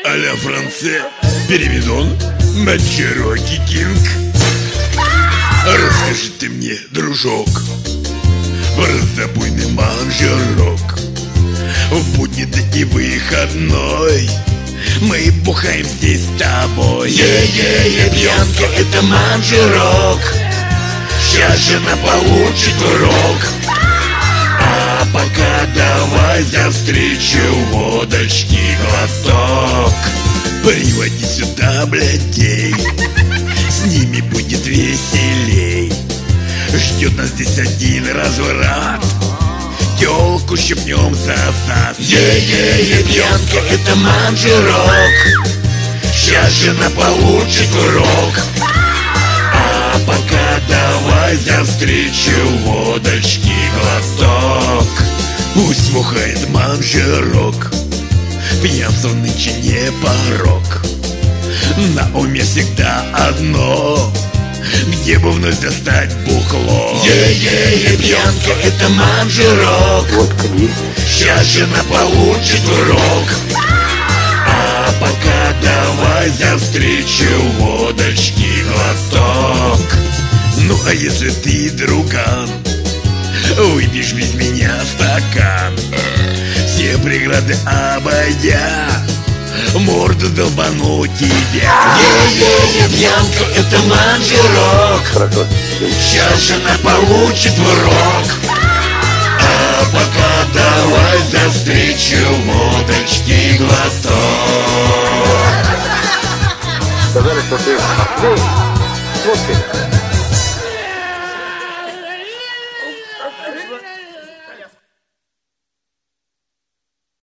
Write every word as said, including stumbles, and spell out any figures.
а-ля Франце переведен на Чероки Кинг. Расскажи ты мне, дружок, про забойный манжерок. В будни да и выходной мы бухаем здесь с тобой. Е-е-е, пьянка, это манжерок. Сейчас жена получит урок. А пока давай за встречу водочки глоток. Приводи сюда, блядей, с ними будет веселей. Ждет нас здесь один разврат, тёлку щипнем за зад. Е-е-е, пьянка, это манжерок. Сейчас жена получит урок. А пока давай за встречу водочки глоток. Пусть бухает манжерок, пьянство нынче не порок. На уме всегда одно, где бы вновь достать бухло. Е-е-е, пьянка, это манжерок. Сейчас жена получит урок. А пока давай за встречу водочки глоток. Ну а если ты, друган, выпьешь без меня стакан, все преграды обойдя, морду долбану тебя. Е-е-е, пьянка, это манжерок. Сейчас жена получит урок. А пока давай за встречу водочки глоток. Сказали, что ты... Ну, вот ты.